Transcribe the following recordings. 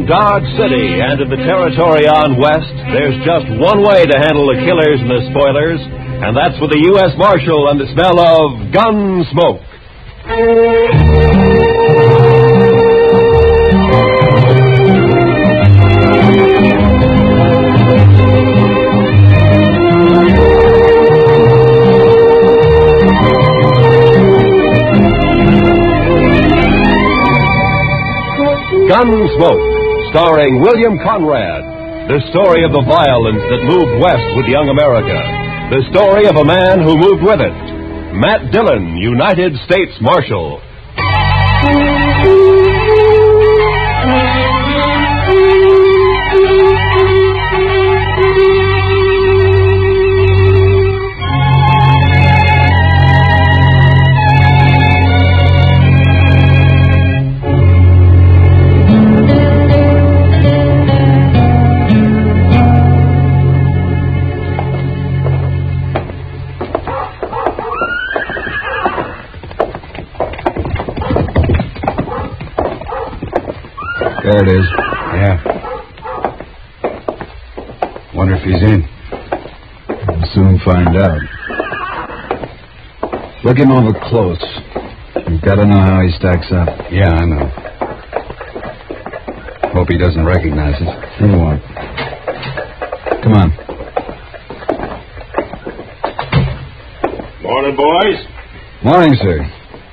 In Dodge City and in the territory on west, there's just one way to handle the killers and the spoilers, and that's with the U.S. Marshal and the smell of gun smoke. Gunsmoke, starring William Conrad. The story of the violence that moved west with young America. The story of a man who moved with it. Matt Dillon, United States Marshal. There it is. Yeah. Wonder if he's in. We'll soon find out. Look him over close. You've got to know how he stacks up. Yeah, I know. Hope he doesn't recognize us. He won't. Come on. Morning, boys. Morning, sir.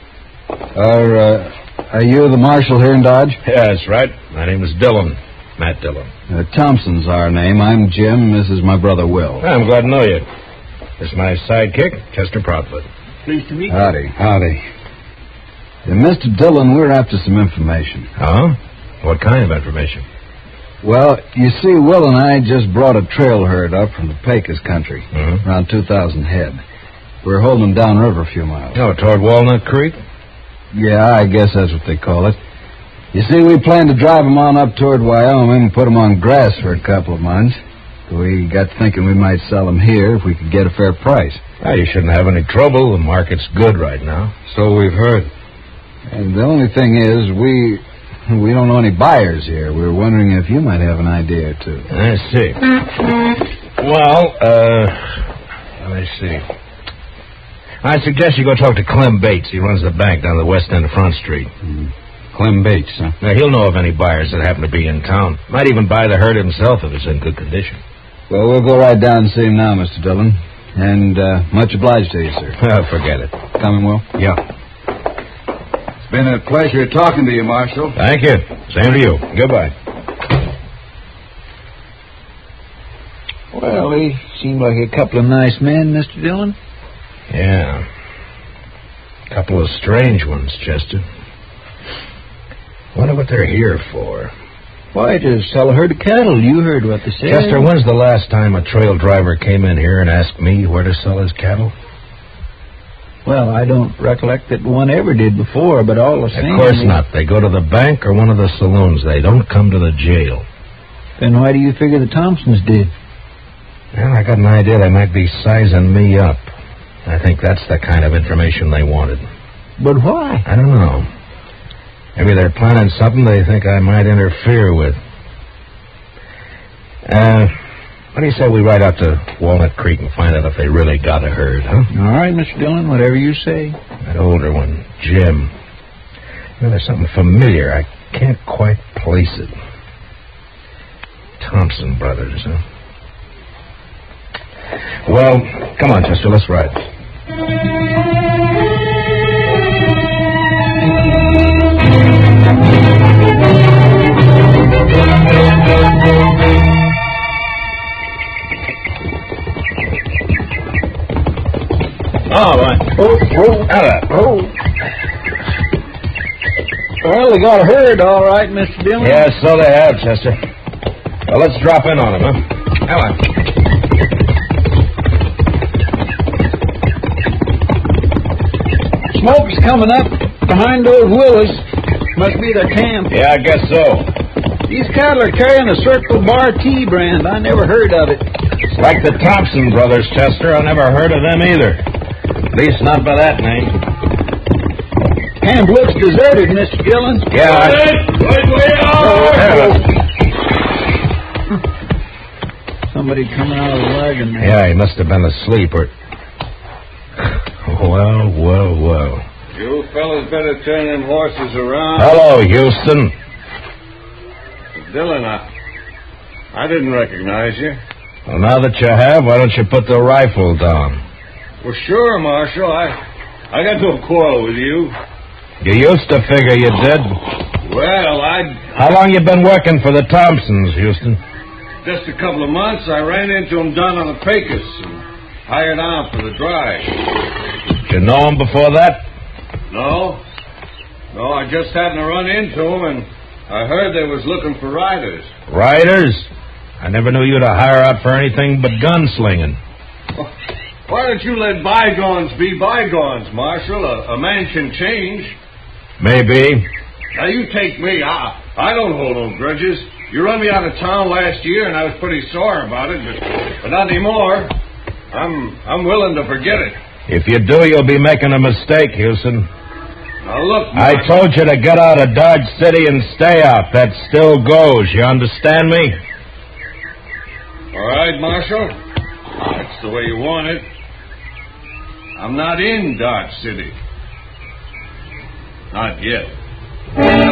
Are you the marshal here in Dodge? Yeah, that's right. My name is Dillon. Matt Dillon. Thompson's our name. I'm Jim. This is my brother, Will. I'm glad to know you. This is my sidekick, Chester Proudfoot. Pleased to meet you. Howdy. Mr. Dillon, we're after some information. Oh? What kind of information? Well, you see, Will and I just brought a trail herd up from the Pecos country, around 2,000 head. We're holding them downriver a few miles. Oh, toward Walnut Creek? Yeah, I guess that's what they call it. You see, we plan to drive them on up toward Wyoming and put them on grass for a couple of months. We got thinking we might sell them here if we could get a fair price. Well, you shouldn't have any trouble. The market's good right now. So we've heard. And the only thing is, we don't know any buyers here. We're wondering if you might have an idea or two. I see. Well, let me see. I suggest you go talk to Clem Bates. He runs the bank down the west end of Front Street. Clem Bates, huh? Now, he'll know of any buyers that happen to be in town. Might even buy the herd himself if it's in good condition. Well, we'll go right down and see him now, Mr. Dillon. And much obliged to you, sir. Forget it. Coming, Will? Yeah. It's been a pleasure talking to you, Marshal. Thank you. Same to you. Goodbye. Well, they seem like a couple of nice men, Mr. Dillon. Yeah. A couple of strange ones, Chester. Wonder what they're here for. Why, to sell a herd of cattle. You heard what they said. Chester, when's the last time a trail driver came in here and asked me where to sell his cattle? Well, I don't recollect that one ever did before, but all the same... Of course not. They go to the bank or one of the saloons. They don't come to the jail. Then why do you figure the Thompsons did? Well, I got an idea they might be sizing me up. I think that's the kind of information they wanted. But why? I don't know. Maybe they're planning something they think I might interfere with. What do you say we ride out to Walnut Creek and find out if they really got a herd, huh? All right, Mr. Dillon, whatever you say. That older one, Jim. Well, there's something familiar. I can't quite place it. Thompson brothers, huh? Well, come on, Chester, let's ride. All right. Well, they got a herd, all right, Mr. Dillon. Yes, so they have, Chester. Well, let's drop in on them, huh? Come on. Smoke's coming up behind those willows. Must be their camp. Yeah, I guess so. These cattle are carrying a Circle Bar T brand. I never heard of it. It's like the Thompson brothers, Chester. I never heard of them either. At least not by that name. Camp looks deserted, Mr. Dillon. Yeah. Right we are. somebody coming out of the wagon there. Yeah, he must have been asleep or... Well. You fellas better turn them horses around. Hello, Houston. Dillon, I didn't recognize you. Well, now that you have, why don't you put the rifle down? Well, sure, Marshal. I got no quarrel with you. You used to figure you did. Well, How long you been working for the Thompsons, Houston? just a couple of months, I ran into him down on the Pecos and hired on for the drive. Did you know him before that? No, I just happened to run into him, and I heard they was looking for riders. Riders? I never knew you to hire out for anything but gunslinging. Why don't you let bygones be bygones, Marshal? A man can change. Maybe. Now, you take me. I don't hold no grudges. You run me out of town last year, and I was pretty sore about it, but not anymore. I'm willing to forget it. If you do, you'll be making a mistake, Houston. Now, look, I Marshal. told you to get out of Dodge City and stay out. That still goes. You understand me? All right, Marshal. That's the way you want it. I'm not in Dodge City. Not yet.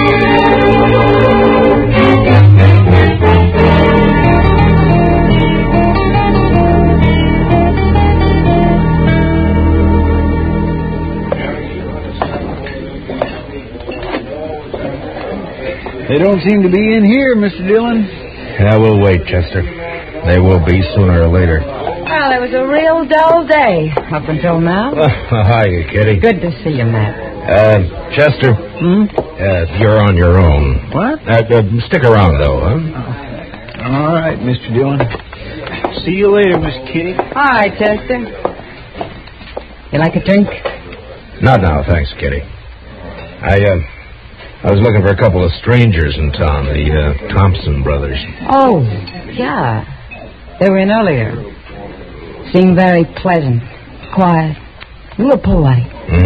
They don't seem to be in here, Mr. Dillon. Yeah, we'll wait, Chester. They will be sooner or later. Well, it was a real dull day up until now. Hiya, Kitty. Good to see you, Matt. Chester. You're on your own. What? Stick around, though, huh? All right, Mr. Dillon. See you later, Miss Kitty. All right, Chester. You like a drink? Not now, thanks, Kitty. I was looking for a couple of strangers in town, the Thompson brothers. Oh, yeah. They were in earlier. Seemed very pleasant, quiet, a little polite.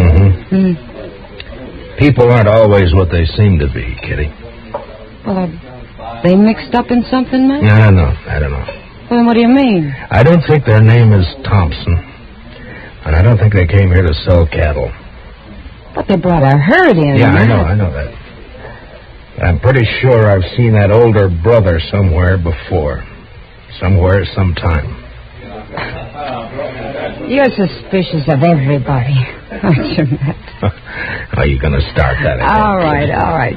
Mm-hmm. People aren't always what they seem to be, Kitty. Well, are they mixed up in something, Matt? I don't know. Well, then what do you mean? I don't think their name is Thompson. And I don't think they came here to sell cattle. But they brought a herd in. Yeah, Matt. I know that. But I'm pretty sure I've seen that older brother somewhere before. Somewhere, sometime. You're suspicious of everybody, aren't you, Matt? Are you going to start that again? All right.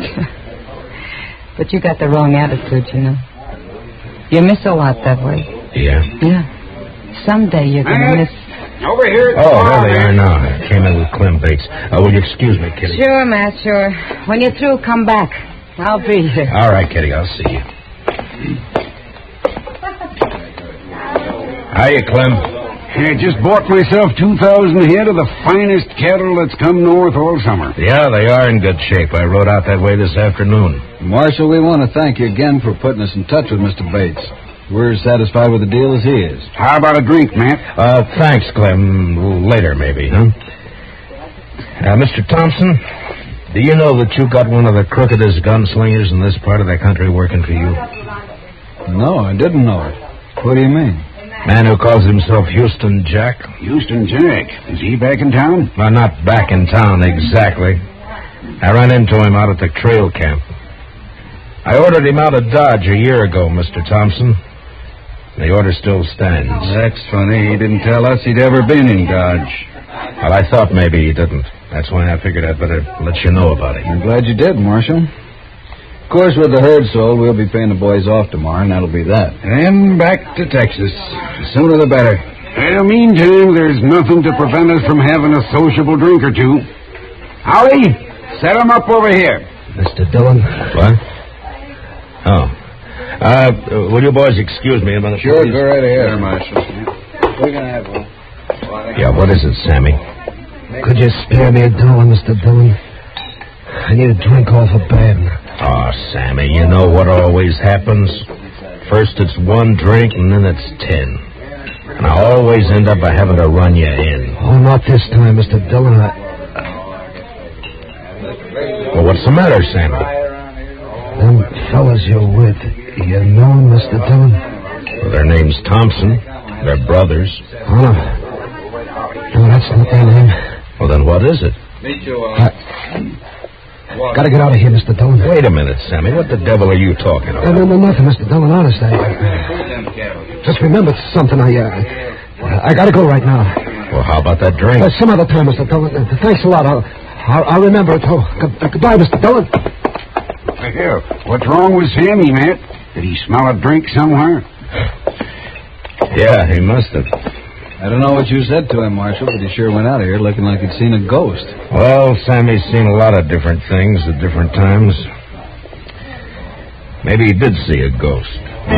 But you got the wrong attitude, you know. You miss a lot that way. Yeah? Yeah. Someday you're going to miss... Over here. Oh, there they are now. I came in with Clem Bates. Will you excuse me, Kitty? Sure, Matt, sure. When you're through, come back. I'll be here. All right, Kitty, I'll see you. Hiya, Clem. I just bought myself 2,000 head of the finest cattle that's come north all summer. Yeah, they are in good shape. I rode out that way this afternoon. Marshal, we want to thank you again for putting us in touch with Mr. Bates. We're satisfied with the deal as he is. How about a drink, Matt? Thanks, Clem. Later, maybe, huh? Mr. Thompson, do you know that you got one of the crookedest gunslingers in this part of the country working for you? No, I didn't know it. What do you mean? Man who calls himself Houston Jack. Houston Jack. Is he back in town? Well, not back in town, exactly. I ran into him out at the trail camp. I ordered him out of Dodge a year ago, Mr. Thompson. The order still stands. That's funny. He didn't tell us he'd ever been in Dodge. Well, I thought maybe he didn't. That's why I figured I'd better let you know about it. I'm glad you did, Marshal. Of course, with the herd sold, we'll be paying the boys off tomorrow, and that'll be that. And back to Texas. The sooner the better. In the meantime, there's nothing to prevent us from having a sociable drink or two. Holly, set 'em up over here. Mr. Dillon? What? Oh. Will you boys excuse me a minute? Sure, please? go right ahead. Sure, Marshal. We're going to have one. Yeah, what is it, Sammy? Could you spare me $1, Mr. Dillon? I need a drink awful bad. Oh, Sammy, you know what always happens? First it's one drink, and then it's 10. And I always end up by having to run you in. Oh, not this time, Mr. Dillon. Well, what's the matter, Sammy? Them fellas you're with, you know them, Mr. Dillon? Well, their name's Thompson. They're brothers. Oh, no. No, that's not their name. Well, then what is it? Gotta get out of here, Mr. Dillon. Wait a minute, Sammy. What the devil are you talking about? No, nothing, Mr. Dillon. Honest, just remembered something. I gotta go right now. Well, how about that drink? Some other time, Mr. Dillon. Thanks a lot. I'll remember it. Goodbye, Mr. Dillon. Here, what's wrong with Sammy, Matt? Did he smell a drink somewhere? Yeah, he must have. I don't know what you said to him, Marshal, but he sure went out of here looking like he'd seen a ghost. Well, Sammy's seen a lot of different things at different times. Maybe he did see a ghost.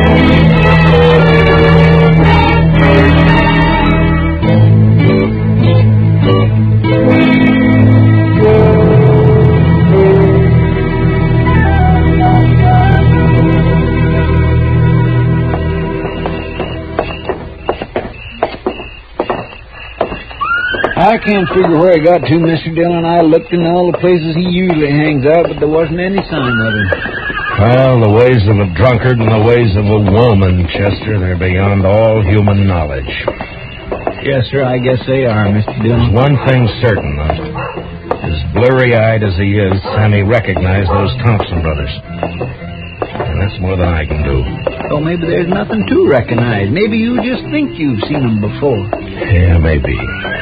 I can't figure where he got to, Mr. Dillon. I looked in all the places he usually hangs out, but there wasn't any sign of him. Well, the ways of a drunkard and the ways of a woman, Chester, they're beyond all human knowledge. Yes, sir, I guess they are, Mr. Dillon. One thing's certain, though. As blurry-eyed as he is, Sammy recognized those Thompson brothers. And that's more than I can do. Well, maybe there's nothing to recognize. Maybe you just think you've seen them before. Yeah, maybe.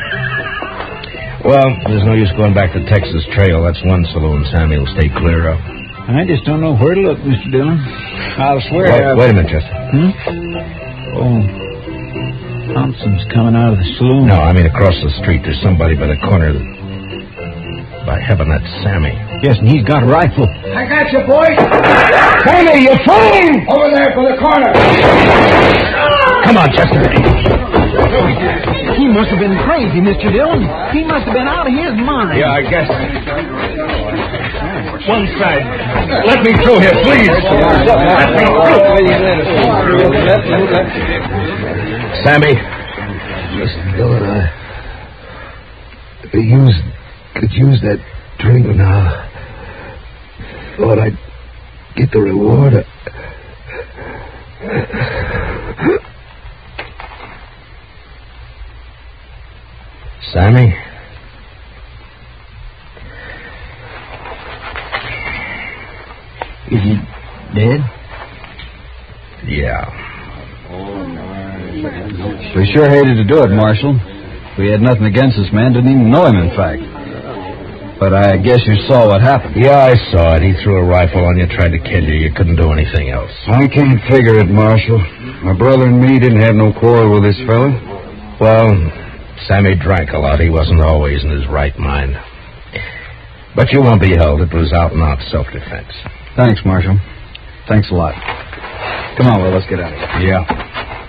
Well, there's no use going back to Texas Trail. That's one saloon Sammy will stay clear of. I just don't know where to look, Mr. Dillon. I'll swear... Wait a minute, Chester. Oh, Thompson's coming out of the saloon. No, I mean across the street. There's somebody by the corner. By heaven, that's Sammy. Yes, and he's got a rifle. I got you, boy! Sammy, you're fooling! Over there for the corner! Come on, Chester. He must have been crazy, Mr. Dillon. He must have been out of his mind. Yeah, I guess. One side. Let me through here, please. Sammy. Mr. Dillon, could use that drink now. Thought I'd get the reward. Sammy? Is he dead? Yeah. We sure hated to do it, Marshal. We had nothing against this man, didn't even know him, in fact. But I guess you saw what happened. Yeah, I saw it. He threw a rifle on you, tried to kill you. You couldn't do anything else. I can't figure it, Marshal. My brother and me didn't have no quarrel with this fella. Well, Sammy drank a lot. He wasn't always in his right mind. But you won't be held. It was out and out self-defense. Thanks, Marshal. Thanks a lot. Come on, Will, let's get out of here. Yeah.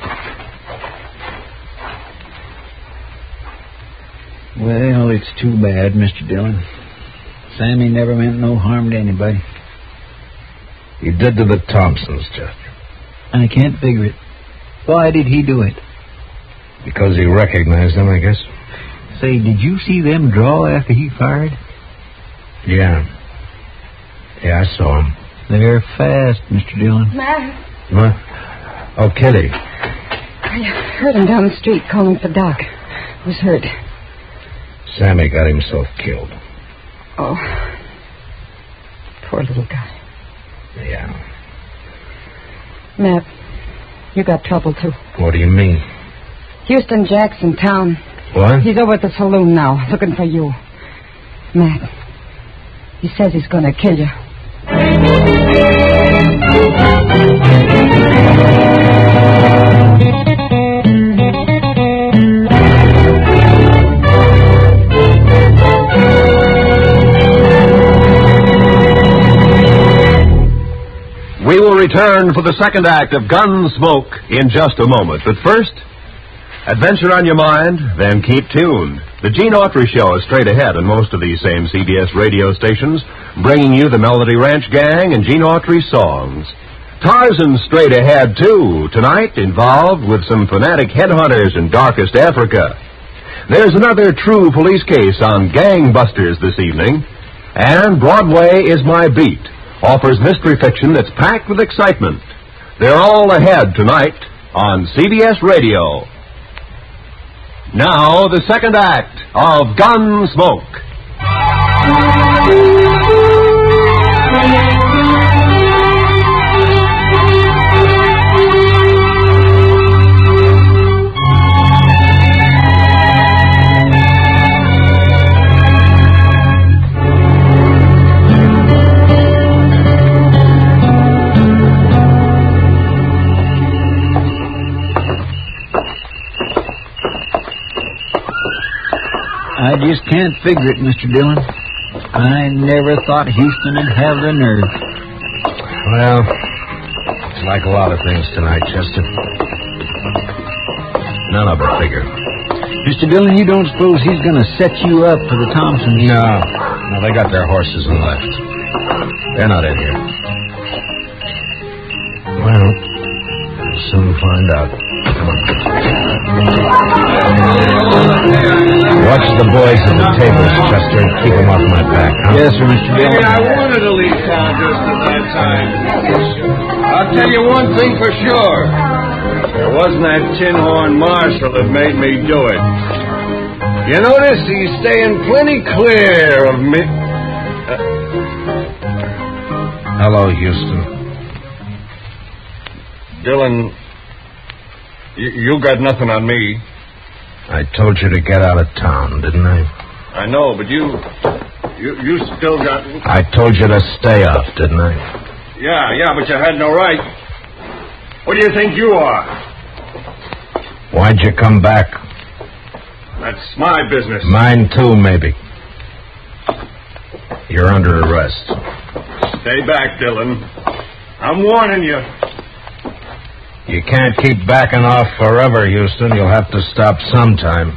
Well, it's too bad, Mr. Dillon. Sammy never meant no harm to anybody. He did to the Thompsons, Chester. I can't figure it. Why did he do it? Because he recognized them, I guess. Say, did you see them draw after he fired? Yeah. Yeah, I saw him. They're fast, Mr. Dillon. Matt, What? Oh, Kitty. I heard him down the street calling for Doc. Was hurt. Sammy got himself killed. Oh, poor little guy. Yeah. Matt, you got trouble, too. What do you mean? Houston Jack's in town. What? He's over at the saloon now, looking for you. Matt, he says he's going to kill you. We will return for the second act of Gunsmoke in just a moment. But first, adventure on your mind, then keep tuned. The Gene Autry Show is straight ahead on most of these same CBS radio stations, bringing you the Melody Ranch Gang and Gene Autry songs. Tarzan's straight ahead, too, tonight, involved with some fanatic headhunters in darkest Africa. There's another true police case on gangbusters this evening, and Broadway is My Beat offers mystery fiction that's packed with excitement. They're all ahead tonight on CBS Radio. Now, the second act of Gunsmoke. I just can't figure it, Mr. Dillon. I never thought Houston would have the nerve. Well, it's like a lot of things tonight, Chester. None of it figure. Mr. Dillon, you don't suppose he's going to set you up for the Thompsons? No, they got their horses and left. They're not in here. Well, we'll soon find out. Come on. Watch the boys at the tables, Chester, and keep them off my back, huh? Yes, sir, Mr. Dillon. Hey, I wanted to leave town just at that time. I'll tell you one thing for sure. It wasn't that tin horn marshal that made me do it. You notice he's staying plenty clear of me. Hello, Houston. Dillon, you got nothing on me. I told you to get out of town, didn't I? I know, but you still got... I told you to stay off, didn't I? Yeah, but you had no right. What do you think you are? Why'd you come back? That's my business. Mine too, maybe. You're under arrest. Stay back, Dillon. I'm warning you. You can't keep backing off forever, Houston. You'll have to stop sometime.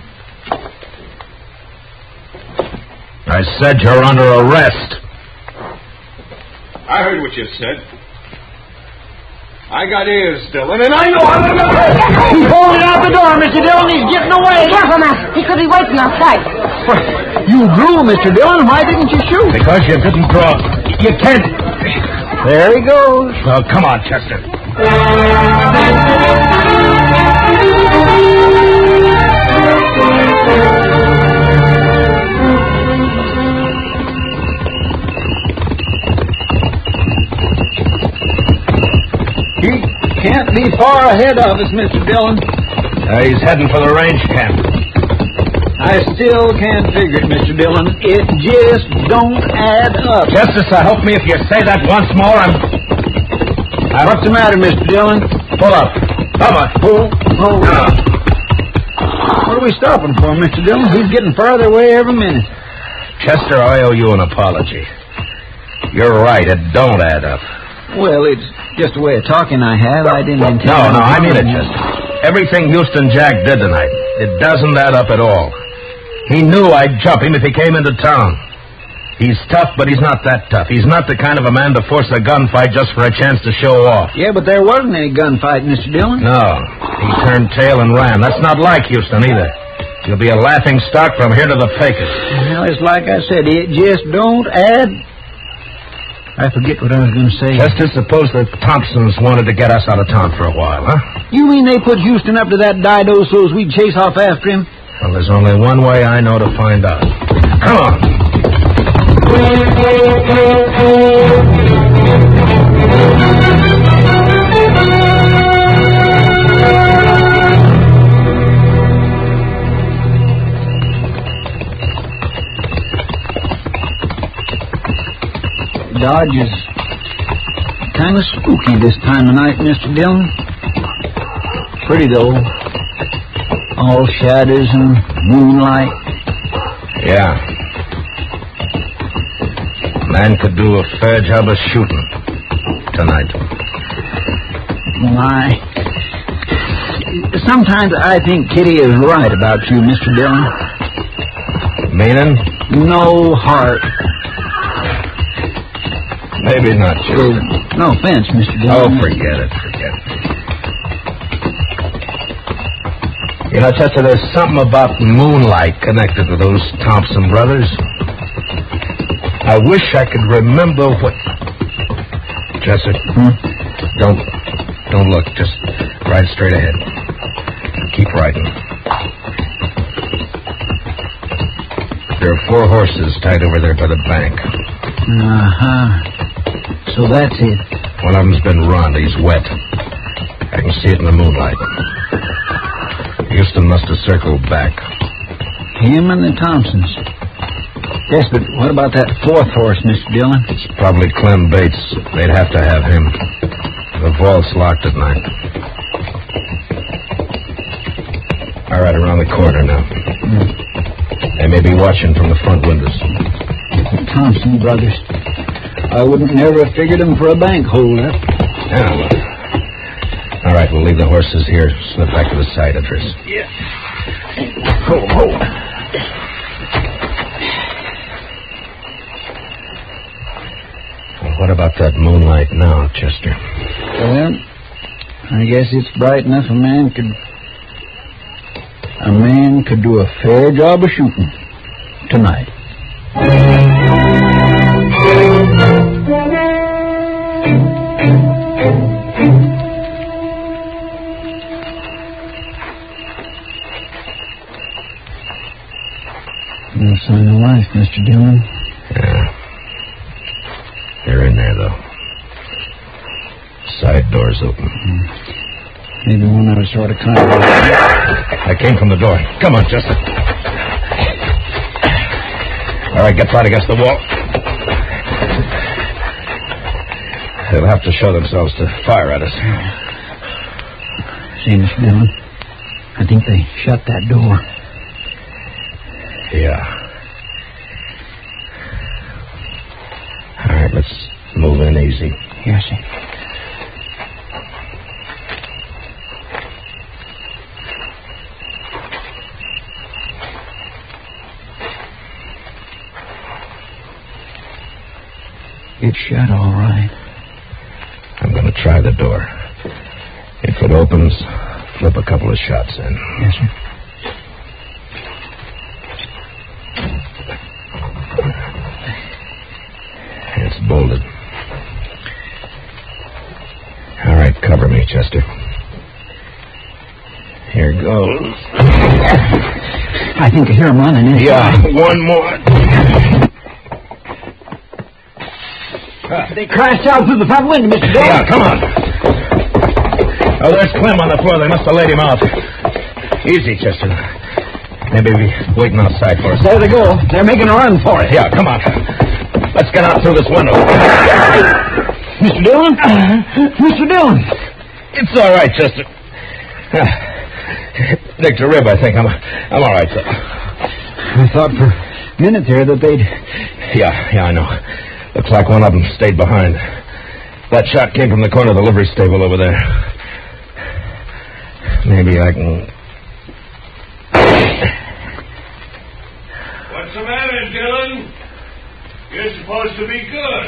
I said you're under arrest. I heard what you said. I got ears, Dillon, and I know how to... He's holding out the door, Mr. Dillon. He's getting away. Careful, Master. He could be waiting outside. You drew, Mr. Dillon. Why didn't you shoot? Because you didn't draw. You can't... There he goes. Well, come on, Chester. He can't be far ahead of us, Mr. Dillon. He's heading for the range camp. I still can't figure it, Mr. Dillon. It just don't add up. Justice, help me if you say that once more. What's the matter, Mr. Dillon? Pull up. Come on. Pull. What are we stopping for, Mr. Dillon? He's getting farther away every minute. Chester, I owe you an apology. You're right. It don't add up. Well, it's just a way of talking I have. I didn't intend... No, I mean it, Chester. Everything Houston Jack did tonight, it doesn't add up at all. He knew I'd jump him if he came into town. He's tough, but he's not that tough. He's not the kind of a man to force a gunfight just for a chance to show off. Yeah, but there wasn't any gunfight, Mr. Dillon. No. He turned tail and ran. That's not like Houston either. You'll be a laughing stock from here to the fakers. Well, it's like I said, it just don't add... I forget what I was going to say. Chester, suppose the Thompsons wanted to get us out of town for a while, huh? You mean they put Houston up to that dido so as we'd chase off after him? Well, there's only one way I know to find out. Come on. Dodge is kind of spooky this time of night, Mr. Dillon. Pretty, though. All shadows and moonlight. Yeah. Man could do a fair job of shooting tonight. My. Sometimes I think Kitty is right about you, Mr. Dillon. Meaning? No heart. Maybe not, Chester. No offense, Mr. Dillon. Oh, forget it. You know, Chester, there's something about moonlight connected to those Thompson brothers. I wish I could remember what... Chester, don't Don't look. Just ride straight ahead. Keep riding. There are 4 horses tied over there by the bank. Uh-huh. So that's it. One of them's been run. He's wet. I can see it in the moonlight. Houston must have circled back. Him and the Thompsons. Yes, but what about that 4th horse, Mr. Dillon? It's probably Clem Bates. They'd have to have him. The vault's locked at night. All right, around the corner now. They may be watching from the front windows. The Thompson brothers. I wouldn't never have figured them for a bank holder. Yeah, well. All right, we'll leave the horses here. Slip back to the side entrance. Yeah. Ho. Well, what about that moonlight now, Chester? Well, I guess it's bright enough a man could do a fair job of shooting tonight. No sign of life, Mr. Dillon. Yeah. They're in there, though. Side door's open. Maybe one of us sort of kind of... I came from the door. Come on, Chester. All right, get flat against the wall. They'll have to show themselves to fire at us. See, Mr. Dillon, I think they shut that door. Yeah. All right, let's move in easy. Yes, sir. It's shut all right. I'm going to try the door. If it opens, flip a couple of shots in. Yes, sir. It's bolted. All right, cover me, Chester. Here goes. I think I hear him running inside. Yeah, one more. They crashed out through the front window, Mr. Dillon. Yeah, come on. Oh, there's Clem on the floor. They must have laid him out. Easy, Chester. Maybe be waiting outside for us. There they go. They're making a run for it. Yeah, come on. Let's get out through this window. Mr. Dillon? Mr. Dillon! It's all right, Chester. Nicked a rib, I think. I'm all right, though. I thought for a minute there that they'd... Yeah, I know. Looks like one of them stayed behind. That shot came from the corner of the livery stable over there. Maybe I can... What's the matter, Dillon? You're supposed to be good.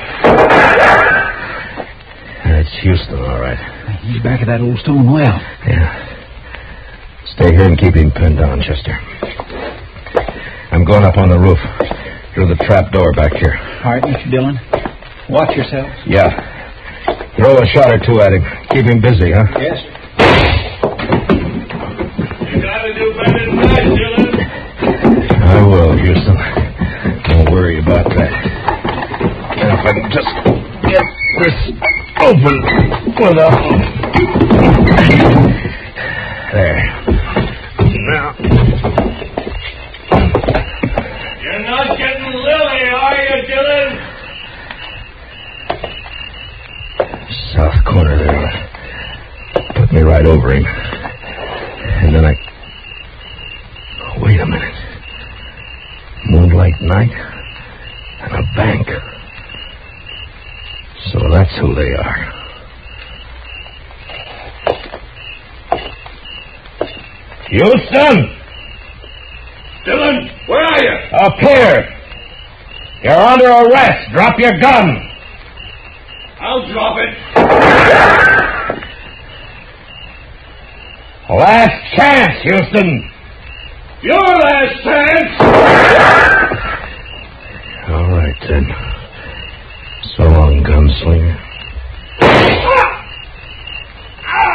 It's Houston, all right. He's back at that old stone well. Yeah. Stay here and keep him pinned down, Chester. I'm going up on the roof. Through the trap door back here. All right, Mr. Dillon. Watch yourself. Yeah. Throw a shot or two at him. Keep him busy, huh? Yes. You gotta do better than that, Dillon. I will, Houston. Don't worry about that. And if I can just get this open without... There. Now... You're not getting Lily, are you, Dillon? South corner there. Put me right over him. And then Wait a minute. Moonlight night and a bank. So that's who they are. Houston! Dillon, where are you? Up here. You're under arrest. Drop your gun. I'll drop it. Last chance, Houston. Your last chance. All right, then. So long, gunslinger.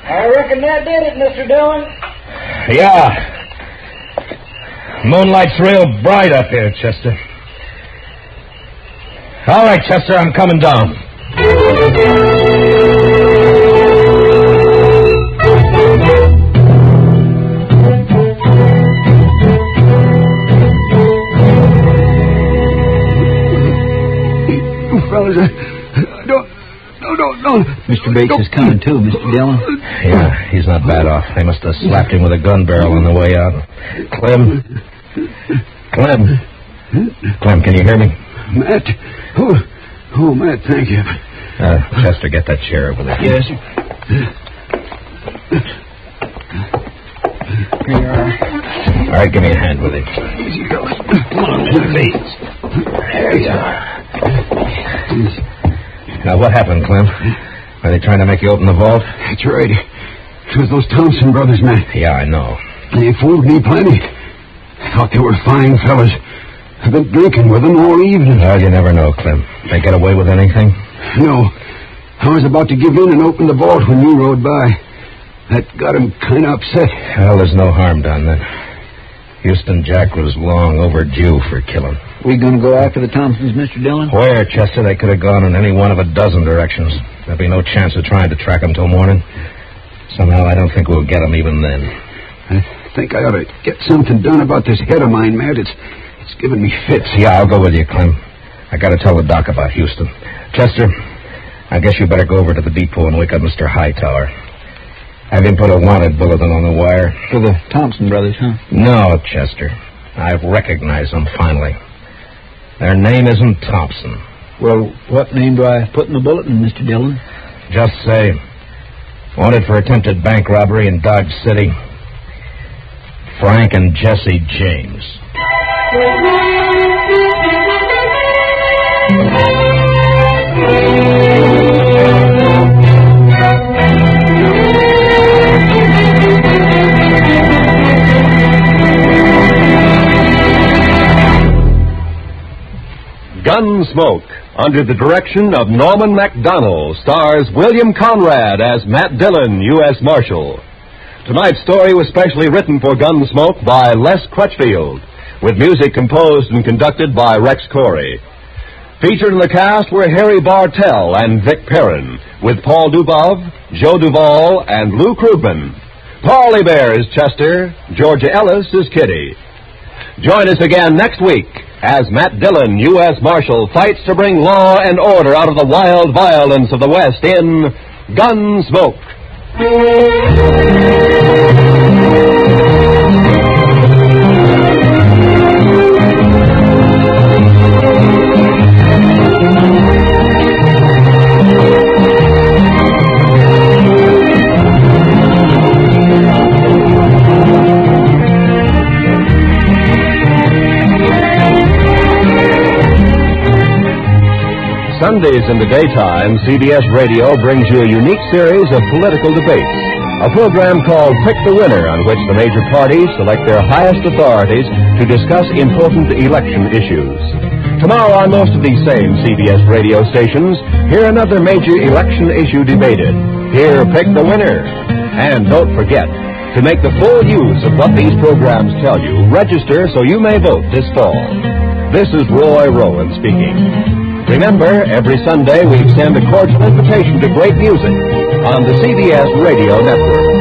I reckon that did it, Mr. Dillon. Yeah. Moonlight's real bright up here, Chester. All right, Chester, I'm coming down. You fellas, don't. Mr. Bates is coming too, Mr. Dillon. Yeah, he's not bad off. They must have slapped him with a gun barrel on the way out. Clem, can you hear me? Matt? Oh, Matt, thank you. Chester, get that chair over there. Yes, sir. Here you are. All right, give me a hand with it. Easy, fellas. Come on, Mr. Bates. There you are. Now, what happened, Clem? Are they trying to make you open the vault? That's right. It was those Thompson brothers, Matt. Yeah, I know. They fooled me plenty. Thought they were fine fellas. I've been drinking with them all evening. Well, you never know, Clem. They get away with anything? No. I was about to give in and open the vault when you rode by. That got him kind of upset. Well, there's no harm done then. Houston Jack was long overdue for killing. We gonna go after the Thompsons, Mr. Dillon? Where, Chester? They could have gone in any one of a dozen directions. There'd be no chance of trying to track them till morning. Somehow, I don't think we'll get them even then. I think I ought to get something done about this head of mine, Matt. It's giving me fits. Yeah, I'll go with you, Clem. I gotta tell the doc about Houston. Chester, I guess you better go over to the depot and wake up Mr. Hightower. Have him put a wanted bulletin on the wire. For the Thompson brothers, huh? No, Chester. I've recognized them finally. Their name isn't Thompson. Well, what name do I put in the bulletin, Mr. Dillon? Just say, wanted for attempted bank robbery in Dodge City, Frank and Jesse James. Gunsmoke, under the direction of Norman MacDonald, stars William Conrad as Matt Dillon, U.S. Marshal. Tonight's story was specially written for Gunsmoke by Les Crutchfield, with music composed and conducted by Rex Corey. Featured in the cast were Harry Bartell and Vic Perrin, with Paul Dubov, Joe Duvall, and Lou Krugman. Paulie Bear is Chester, Georgia Ellis is Kitty. Join us again next week as Matt Dillon, U.S. Marshal, fights to bring law and order out of the wild violence of the West in Gunsmoke. Sundays in the daytime, CBS Radio brings you a unique series of political debates. A program called Pick the Winner, on which the major parties select their highest authorities to discuss important election issues. Tomorrow on most of these same CBS radio stations, hear another major election issue debated. Hear Pick the Winner. And don't forget, to make the full use of what these programs tell you, register so you may vote this fall. This is Roy Rowan speaking. Remember, every Sunday we extend a cordial invitation to great music on the CBS Radio Network.